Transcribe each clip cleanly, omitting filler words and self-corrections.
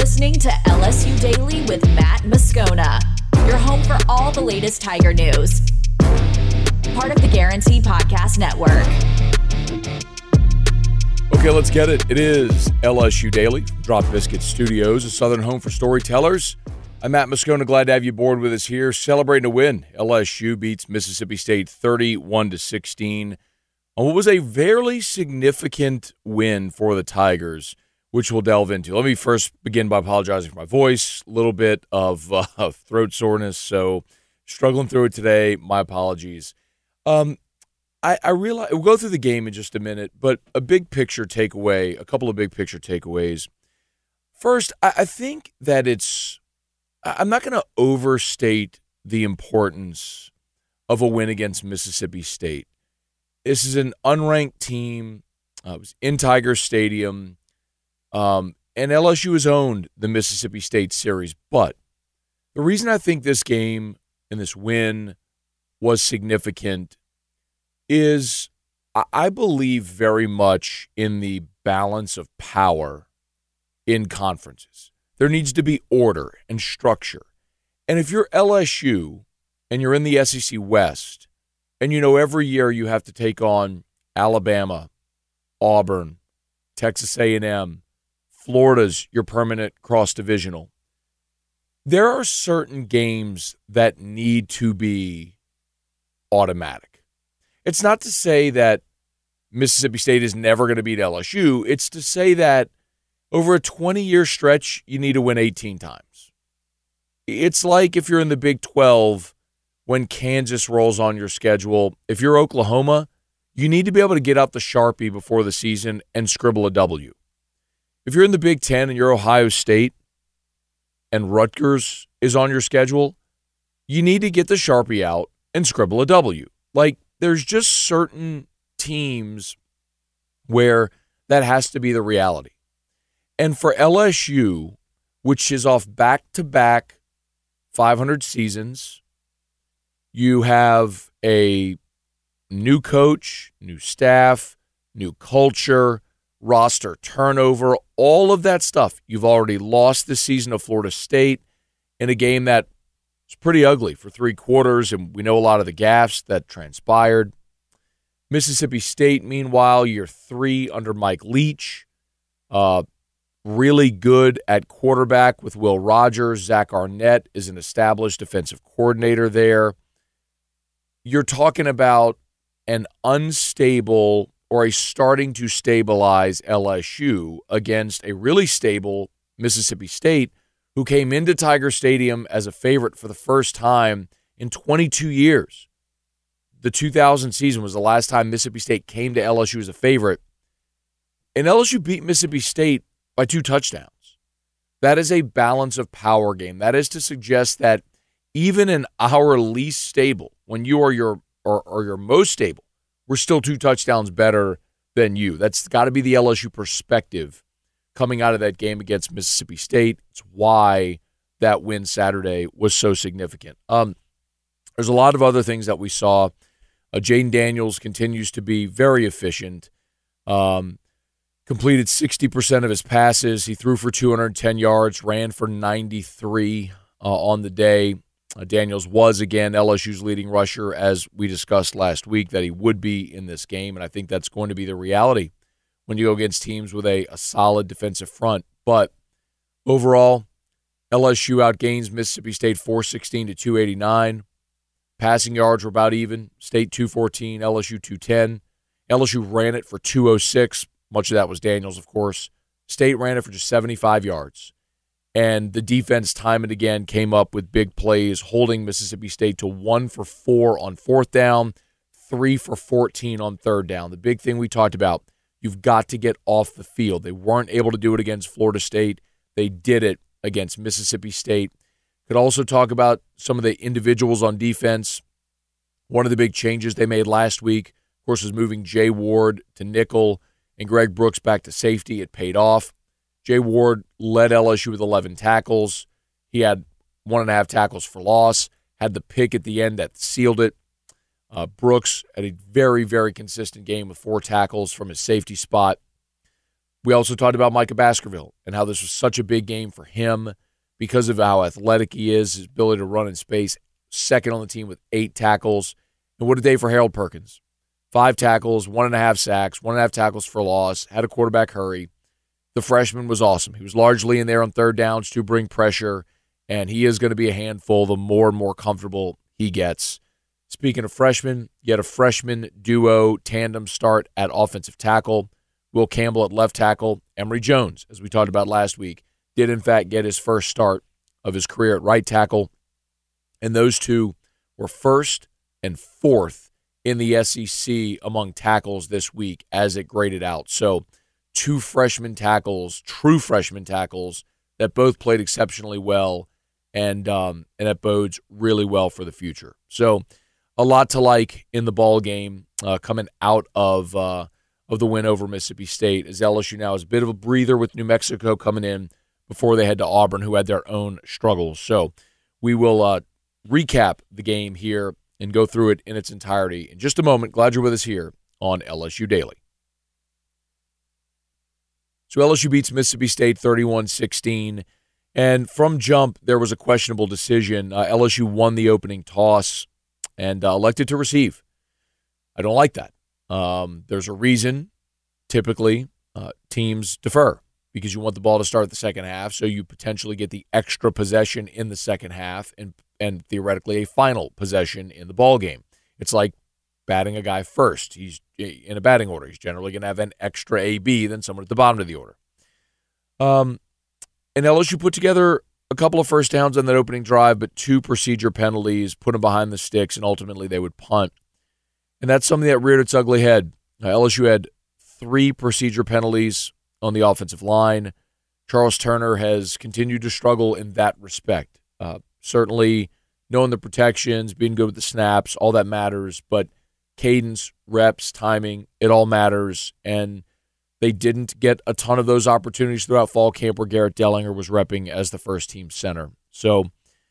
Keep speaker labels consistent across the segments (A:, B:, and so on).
A: listening to LSU Daily with Matt Moscona, your home for all the latest Tiger news. Part of the Guarantee Podcast Network.
B: Okay, let's get it. It is LSU Daily from Drop Biscuit Studios, a southern home for storytellers. I'm Matt Moscona, glad to have you aboard with us here, celebrating a win. LSU beats Mississippi State 31-16 on what was a fairly significant win for the Tigers, which we'll delve into. Let me first begin by apologizing for my voice, a little bit of throat soreness, so struggling through it today. My apologies. I realize we'll go through the game in just a minute, but a couple of big picture takeaways. First, I think that I'm not going to overstate the importance of a win against Mississippi State. This is an unranked team. It was in Tiger Stadium, and LSU has owned the Mississippi State series. But the reason I think this game and this win was significant is I believe very much in the balance of power in conferences. There needs to be order and structure. And if you're LSU and you're in the SEC West, and you know every year you have to take on Alabama, Auburn, Texas A&M, Florida's your permanent cross-divisional, there are certain games that need to be automatic. It's not to say that Mississippi State is never going to beat LSU. It's to say that over a 20-year stretch, you need to win 18 times. It's like if you're in the Big 12 when Kansas rolls on your schedule. If you're Oklahoma, you need to be able to get out the Sharpie before the season and scribble a W. If you're in the Big 10 and you're Ohio State and Rutgers is on your schedule, you need to get the Sharpie out and scribble a W. There's just certain teams where that has to be the reality. And for LSU, which is off back-to-back 500 seasons, you have a new coach, new staff, new culture, roster turnover, all of that stuff. You've already lost this season to Florida State in a game that was pretty ugly for 3 quarters, and we know a lot of the gaffes that transpired. Mississippi State, meanwhile, year 3 under Mike Leach. Really good at quarterback with Will Rogers. Zach Arnett is an established defensive coordinator there. You're talking about an unstable or a starting to stabilize LSU against a really stable Mississippi State who came into Tiger Stadium as a favorite for the first time in 22 years. The 2000 season was the last time Mississippi State came to LSU as a favorite. And LSU beat Mississippi State by 2 touchdowns. That is a balance of power game. That is to suggest that even in our least stable, when you are your most stable, we're still 2 touchdowns better than you. That's got to be the LSU perspective coming out of that game against Mississippi State. It's why that win Saturday was so significant. There's a lot of other things that we saw. Jayden Daniels continues to be very efficient. Completed 60% of his passes. He threw for 210 yards, ran for 93 on the day. Daniels was, again, LSU's leading rusher, as we discussed last week, that he would be in this game, and I think that's going to be the reality when you go against teams with a solid defensive front. But overall, LSU outgains Mississippi State 416 to 289. Passing yards were about even. State 214, LSU 210. LSU ran it for 206. Much of that was Daniels, of course. State ran it for just 75 yards. And the defense time and again came up with big plays, holding Mississippi State to 1 for 4 on 4th down, 3 for 14 on 3rd down. The big thing we talked about, you've got to get off the field. They weren't able to do it against Florida State. They did it against Mississippi State. Could also talk about some of the individuals on defense. One of the big changes they made last week, of course, was moving Jay Ward to nickel and Greg Brooks back to safety. It paid off. Jay Ward led LSU with 11 tackles. He had 1.5 tackles for loss, had the pick at the end that sealed it. Brooks had a very, very consistent game with 4 tackles from his safety spot. We also talked about Micah Baskerville and how this was such a big game for him because of how athletic he is, his ability to run in space, second on the team with 8 tackles. And what a day for Harold Perkins. 5 tackles, 1.5 sacks, 1.5 tackles for loss, had a quarterback hurry. The freshman was awesome. He was largely in there on third downs to bring pressure, and he is going to be a handful the more and more comfortable he gets. Speaking of freshmen, you had a freshman duo tandem start at offensive tackle. Will Campbell at left tackle. Emory Jones, as we talked about last week, did in fact get his first start of his career at right tackle. And those two were first and fourth in the SEC among tackles this week as it graded out. So 2 freshman tackles, true freshman tackles, that both played exceptionally well, and that bodes really well for the future. So a lot to like in the ball game coming out of the win over Mississippi State, as LSU now is a bit of a breather with New Mexico coming in before they head to Auburn, who had their own struggles. So we will recap the game here and go through it in its entirety in just a moment. Glad you're with us here on LSU Daily. So LSU beats Mississippi State 31-16, and from jump, there was a questionable decision. LSU won the opening toss and elected to receive. I don't like that. There's a reason, typically, teams defer because you want the ball to start the second half, so you potentially get the extra possession in the second half and theoretically a final possession in the ball game. It's like batting a guy first. He's in a batting order. He's generally going to have an extra AB than someone at the bottom of the order. And LSU put together a couple of first downs on that opening drive, but 2 procedure penalties, put them behind the sticks, and ultimately they would punt. And that's something that reared its ugly head. LSU had 3 procedure penalties on the offensive line. Charles Turner has continued to struggle in that respect. Certainly knowing the protections, being good with the snaps, all that matters, but cadence, reps, timing, it all matters. And they didn't get a ton of those opportunities throughout fall camp where Garrett Dellinger was repping as the first-team center. So,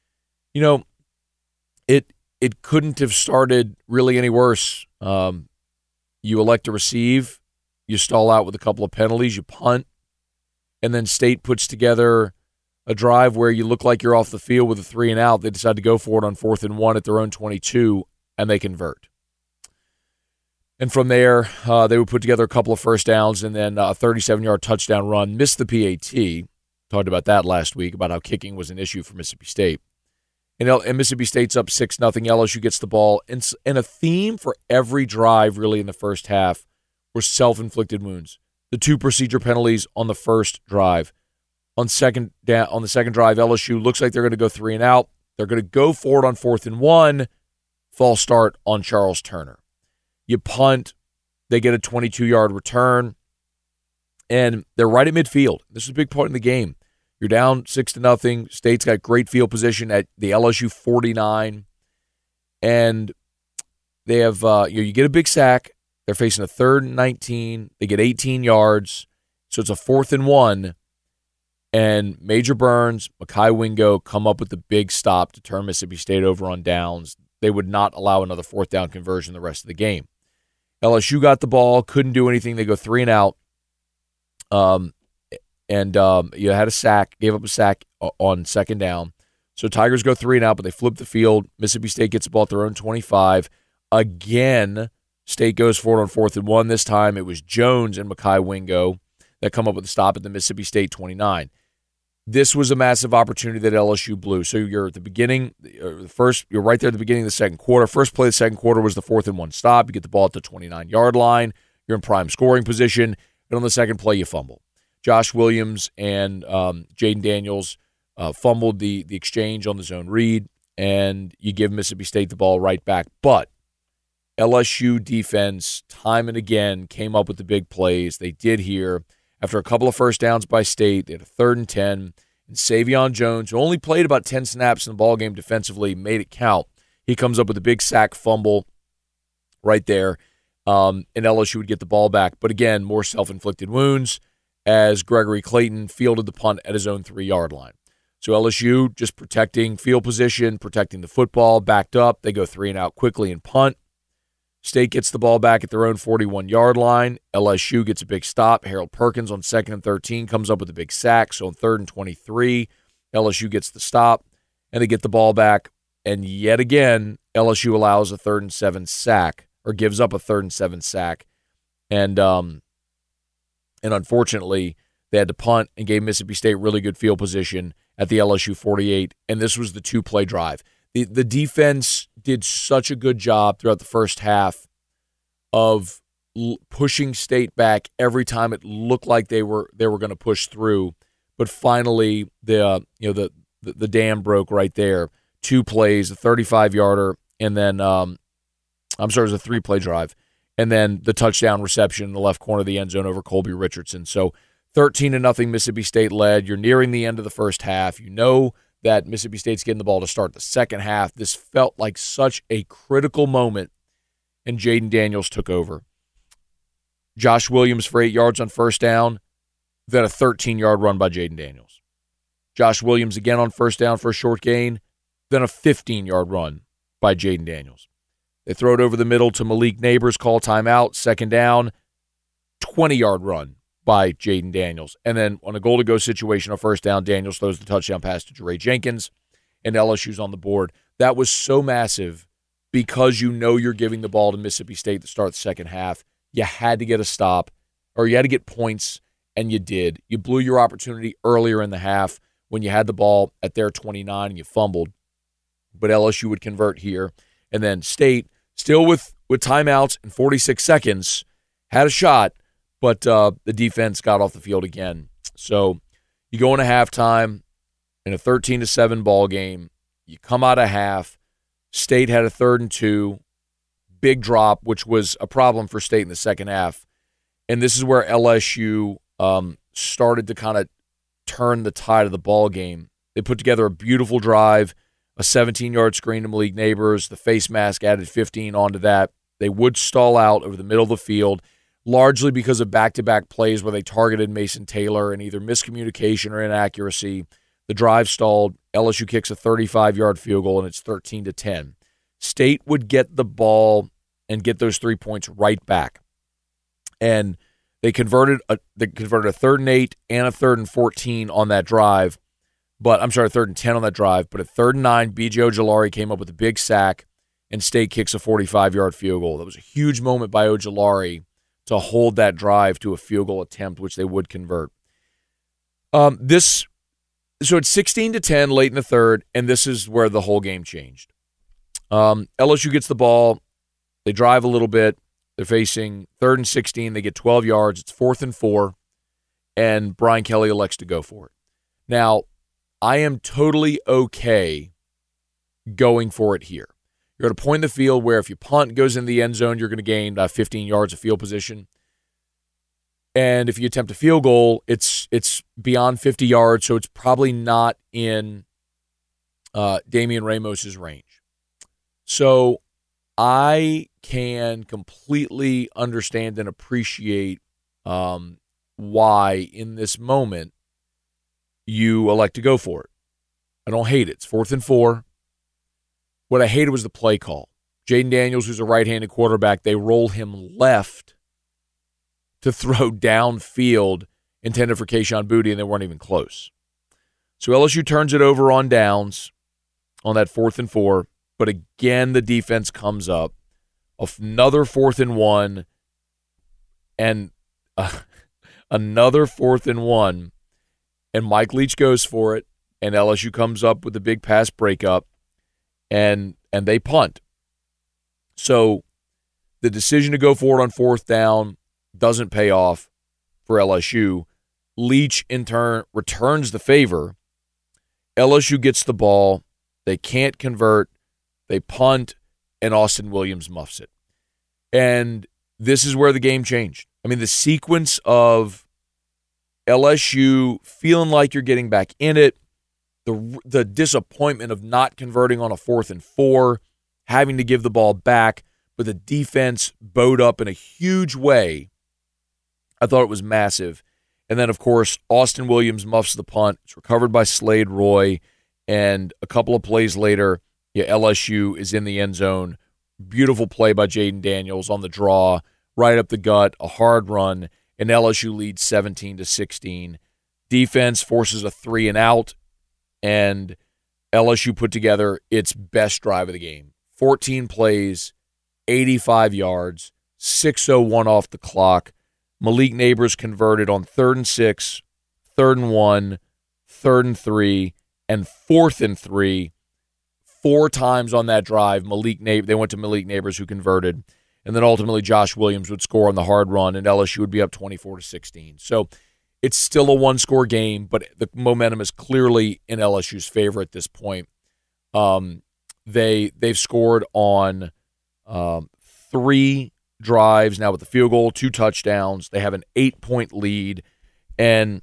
B: it couldn't have started really any worse. You elect to receive, you stall out with a couple of penalties, you punt, and then State puts together a drive where you look like you're off the field with a 3 and out. They decide to go for it on 4th and 1 at their own 22, and they convert. And from there, they would put together a couple of first downs and then a 37-yard touchdown run. Missed the PAT. Talked about that last week, about how kicking was an issue for Mississippi State. And Mississippi State's up 6-0. LSU gets the ball. And a theme for every drive, really, in the first half were self-inflicted wounds. The 2 procedure penalties on the first drive. On the second drive, LSU looks like they're going to go 3 and out. They're going to go for it on 4th and 1. False start on Charles Turner. You punt. They get a 22-yard return. And they're right at midfield. This is a big point in the game. You're down 6-0. State's got great field position at the LSU 49. And they have, you get a big sack. They're facing a 3rd and 19. They get 18 yards. So it's a 4th and 1. And Major Burns, Mekhi Wingo come up with the big stop to turn Mississippi State over on downs. They would not allow another 4th down conversion the rest of the game. LSU got the ball, couldn't do anything. They go 3 and out. You had a sack, gave up a sack on 2nd down. So Tigers go 3 and out, but they flip the field. Mississippi State gets the ball at their own 25. Again, State goes for it on 4th and 1. This time it was Jones and Mekhi Wingo that come up with the stop at the Mississippi State 29. This was a massive opportunity that LSU blew. So you're at the beginning, you're right there at the beginning of the second quarter. First play of the second quarter was the 4th and 1 stop. You get the ball at the 29-yard line. You're in prime scoring position. And on the second play, you fumble. Josh Williams and Jaden Daniels fumbled the exchange on the zone read, and you give Mississippi State the ball right back. But LSU defense, time and again, came up with the big plays. They did here. After a couple of first downs by State, they had a 3rd and 10. And Savion Jones, who only played about 10 snaps in the ballgame defensively, made it count. He comes up with a big sack fumble right there, and LSU would get the ball back. But again, more self-inflicted wounds as Gregory Clayton fielded the punt at his own 3-yard line. So LSU just protecting field position, protecting the football, backed up. They go 3 and out quickly and punt. State gets the ball back at their own 41-yard line. LSU gets a big stop. Harold Perkins on 2nd and 13 comes up with a big sack. So on 3rd and 23, LSU gets the stop, and they get the ball back. And yet again, LSU allows a 3rd and 7 sack, or gives up a 3rd and 7 sack. And unfortunately, they had to punt and gave Mississippi State really good field position at the LSU 48, and this was the 2-play drive. The defense did such a good job throughout the first half of pushing State back every time it looked like they were going to push through, but finally the dam broke right there. 2 plays, a 35-yarder, and then it was a 3-play drive, and then the touchdown reception in the left corner of the end zone over Colby Richardson. So 13-0 Mississippi State led. You're nearing the end of the first half. You know that Mississippi State's getting the ball to start the second half. This felt like such a critical moment, and Jaden Daniels took over. Josh Williams for 8 yards on first down, then a 13-yard run by Jaden Daniels. Josh Williams again on first down for a short gain, then a 15-yard run by Jaden Daniels. They throw it over the middle to Malik Neighbors, call timeout, second down, 20-yard run by Jaden Daniels. And then on a goal-to-go situation on first down, Daniels throws the touchdown pass to Jeray Jenkins, and LSU's on the board. That was so massive because you know you're giving the ball to Mississippi State to start the second half. You had to get a stop, or you had to get points, and you did. You blew your opportunity earlier in the half when you had the ball at their 29 and you fumbled. But LSU would convert here. And then State, still with timeouts and 46 seconds, had a shot, but the defense got off the field again. So you go into halftime in a 13-7 ball game. You come out of half. State had a 3rd and 2, big drop, which was a problem for State in the second half. And this is where LSU started to kind of turn the tide of the ball game. They put together a beautiful drive, a 17-yard screen to Malik Neighbors. The face mask added 15 onto that. They would stall out over the middle of the field, largely because of back-to-back plays where they targeted Mason Taylor and either miscommunication or inaccuracy. The drive stalled. LSU kicks a 35-yard field goal, and it's 13-10. State would get the ball and get those 3 points right back. And they converted a 3rd and 8 and a 3rd and 14 on that drive. But I'm sorry, 3rd and 10 on that drive. But at 3rd and 9, B.J. Ojulari came up with a big sack, and State kicks a 45-yard field goal. That was a huge moment by Ojulari to hold that drive to a field goal attempt, which they would convert. So it's 16-10 late in the third, and this is where the whole game changed. LSU gets the ball. They drive a little bit. They're facing 3rd and 16. They get 12 yards. It's 4th and 4, and Brian Kelly elects to go for it. Now, I am totally okay going for it here. You're at a point in the field where if you punt goes in the end zone, you're going to gain 15 yards of field position. And if you attempt a field goal, it's beyond 50 yards, so it's probably not in Damian Ramos's range. So I can completely understand and appreciate why in this moment you elect to go for it. I don't hate it. It's 4th and 4. What I hated was the play call. Jaden Daniels, who's a right-handed quarterback, they roll him left to throw downfield intended for Kayshon Boutte, and they weren't even close. So LSU turns it over on downs on that 4th and 4, but again the defense comes up. Another 4th and 1, and another 4th and 1, and Mike Leach goes for it, and LSU comes up with a big pass breakup, and they punt. So the decision to go for it on 4th down doesn't pay off for LSU. Leach, in turn, returns the favor. LSU gets the ball. They can't convert. They punt, and Austin Williams muffs it. And this is where the game changed. I mean, the sequence of LSU feeling like you're getting back in it, the disappointment of not converting on a 4th and 4, having to give the ball back, but the defense bowed up in a huge way. I thought it was massive. And then, of course, Austin Williams muffs the punt. It's recovered by Slade Roy. And a couple of plays later, LSU is in the end zone Beautiful play by Jaden Daniels on the draw, right up the gut, a hard run, and LSU leads 17-16. Defense forces a 3-and-out, and LSU put together its best drive of the game. 14 plays, 85 yards, 6:01 off the clock. Malik Neighbors converted on 3rd and 6, 3rd and 1, 3rd and 3, and 4th and 3. 4 times on that drive, they went to Malik Neighbors, who converted. And then ultimately Josh Williams would score on the hard run, and LSU would be up 24-16. So it's still a one-score game, but the momentum is clearly in LSU's favor at this point. They've scored on 3 drives now with the field goal, 2 touchdowns. They have an 8-point lead, and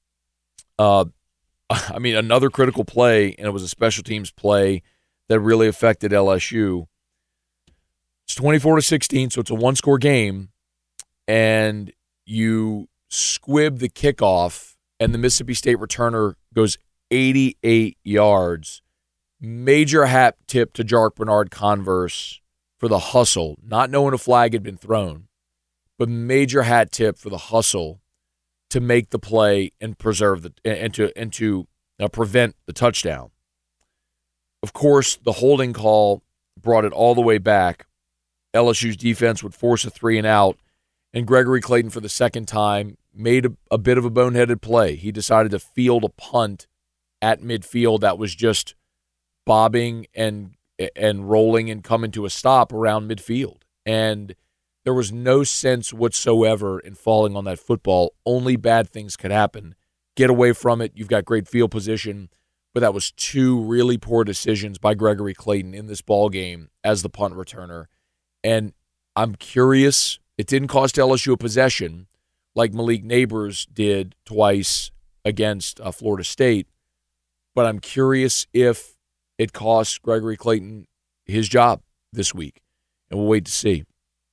B: another critical play, and it was a special teams play that really affected LSU. It's 24-16, so it's a one-score game, and you squib the kickoff, and the Mississippi State returner goes 88 yards. Major hat tip to Jark Bernard-Converse for the hustle, not knowing a flag had been thrown, but major hat tip for the hustle to make the play and preserve to prevent the touchdown. Of course, the holding call brought it all the way back. LSU's defense would force a 3-and-out, and Gregory Clayton, for the second time, made a bit of a boneheaded play. He decided to field a punt at midfield that was just bobbing and rolling and coming to a stop around midfield. And there was no sense whatsoever in falling on that football. Only bad things could happen. Get away from it. You've got great field position. But that was 2 really poor decisions by Gregory Clayton in this ball game as the punt returner. And I'm curious, it didn't cost LSU a possession like Malik Neighbors did twice against Florida State. But I'm curious if it cost Gregory Clayton his job this week. And we'll wait to see.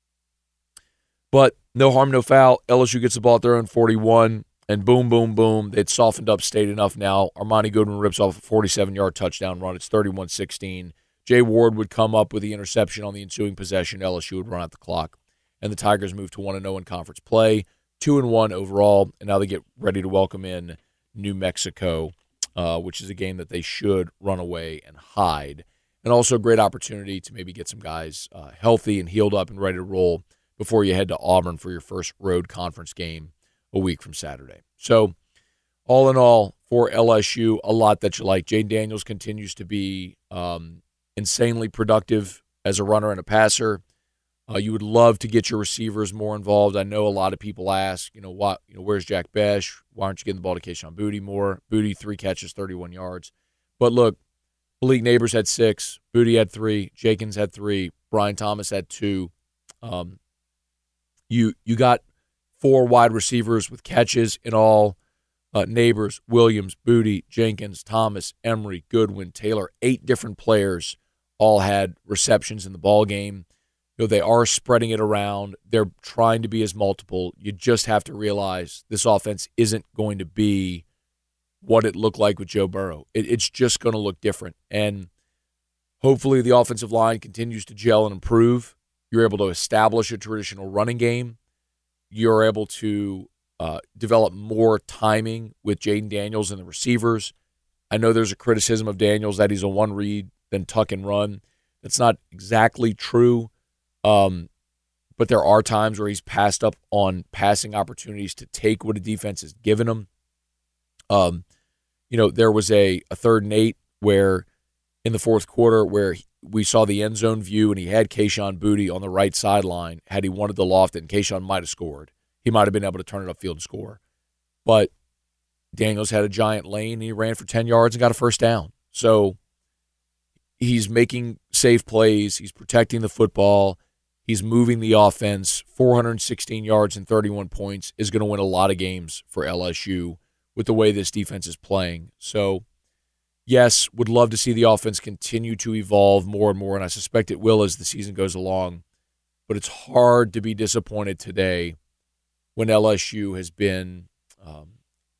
B: But no harm, no foul. LSU gets the ball at their own 41. And boom, boom, boom. They'd softened up State enough now. Armani Goodwin rips off a 47-yard touchdown run. It's 31-16. Jay Ward would come up with the interception on the ensuing possession. LSU would run out the clock. And the Tigers move to 1-0 in conference play, 2-1 overall. And now they get ready to welcome in New Mexico, which is a game that they should run away and hide. And also a great opportunity to maybe get some guys healthy and healed up and ready to roll before you head to Auburn for your first road conference game a week from Saturday. So all in all, for LSU, a lot that you like. Jaden Daniels continues to be insanely productive as a runner and a passer. You would love to get your receivers more involved. I know a lot of people ask, where's Jack Besh? Why aren't you getting the ball to Kayshon Boutte more? Boutte, 3 catches, 31 yards. But look, Malik Neighbors had 6, Boutte had 3, Jenkins had 3, Brian Thomas had 2. You got 4 wide receivers with catches in all. Neighbors, Williams, Boutte, Jenkins, Thomas, Emery, Goodwin, Taylor. 8 different players all had receptions in the ball game. They are spreading it around. They're trying to be as multiple. You just have to realize this offense isn't going to be what it looked like with Joe Burrow. It's just going to look different. And hopefully the offensive line continues to gel and improve. You're able to establish a traditional running game. You're able to develop more timing with Jaden Daniels and the receivers. I know there's a criticism of Daniels that he's a one-read, then tuck and run. That's not exactly true, but there are times where he's passed up on passing opportunities to take what a defense has given him. There was a 3rd and 8 where in the fourth quarter where we saw the end zone view and he had Kayshon Boutte on the right sideline. Had he wanted to loft it, and Kayshon might have scored. He might have been able to turn it upfield and score. But Daniels had a giant lane, and he ran for 10 yards and got a first down. So he's making safe plays. He's protecting the football. He's moving the offense. 416 yards and 31 points is going to win a lot of games for LSU with the way this defense is playing. So, yes, would love to see the offense continue to evolve more and more, and I suspect it will as the season goes along. But it's hard to be disappointed today when LSU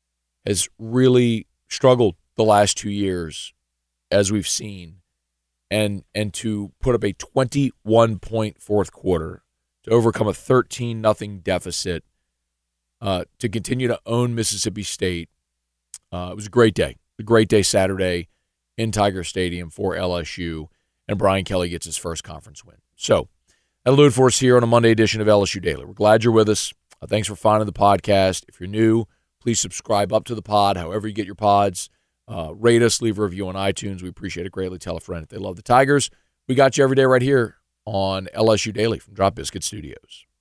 B: has really struggled the last 2 years, as we've seen. and to put up a 21-point fourth quarter to overcome a 13-0 deficit, to continue to own Mississippi State. It was a great day. A great day Saturday in Tiger Stadium for LSU, and Brian Kelly gets his first conference win. So that'll do it for us here on a Monday edition of LSU Daily. We're glad you're with us. Thanks for finding the podcast. If you're new, please subscribe up to the pod, however you get your pods. Rate us, leave a review on iTunes. We appreciate it greatly. Tell a friend if they love the Tigers. We got you every day right here on LSU Daily from Drop Biscuit Studios.